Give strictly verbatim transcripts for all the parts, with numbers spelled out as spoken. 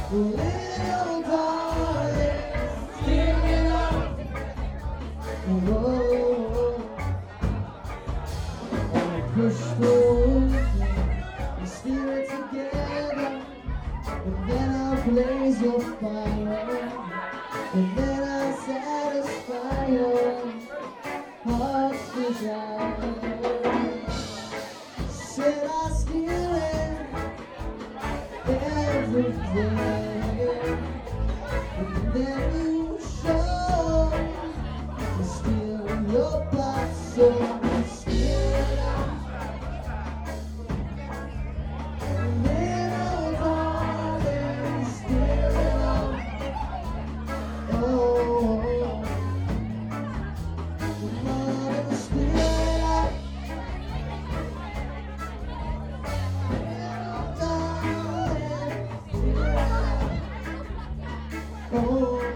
Little darling, stir it up. Whoa, and push the and steer it together. And then I'll blaze your fire. And then I'll satisfy your heart's desire. Said I'll steal it every day. And then you show me steal your black soul. Steal it out. Little darling, steal it out. Oh, come on and steal it out. Little darling, steal it out. Oh,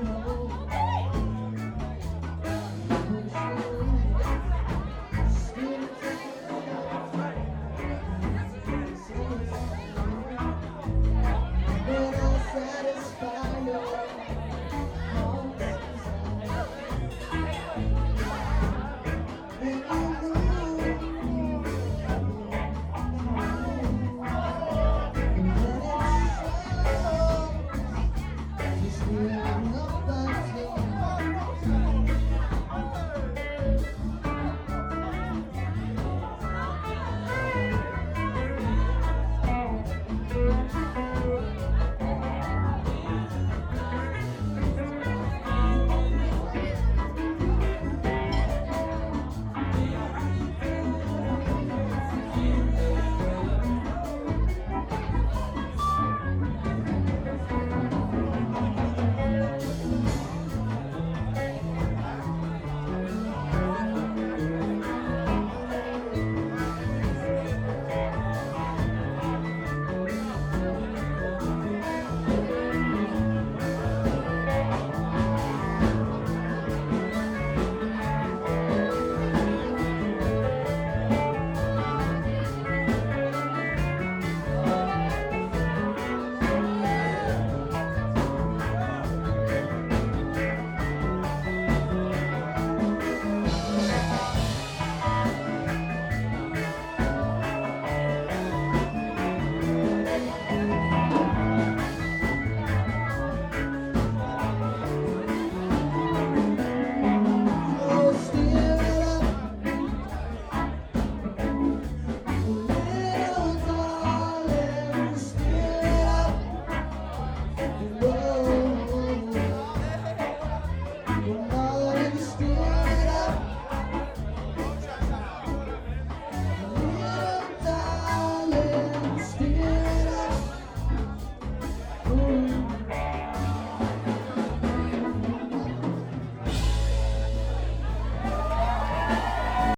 Ooh.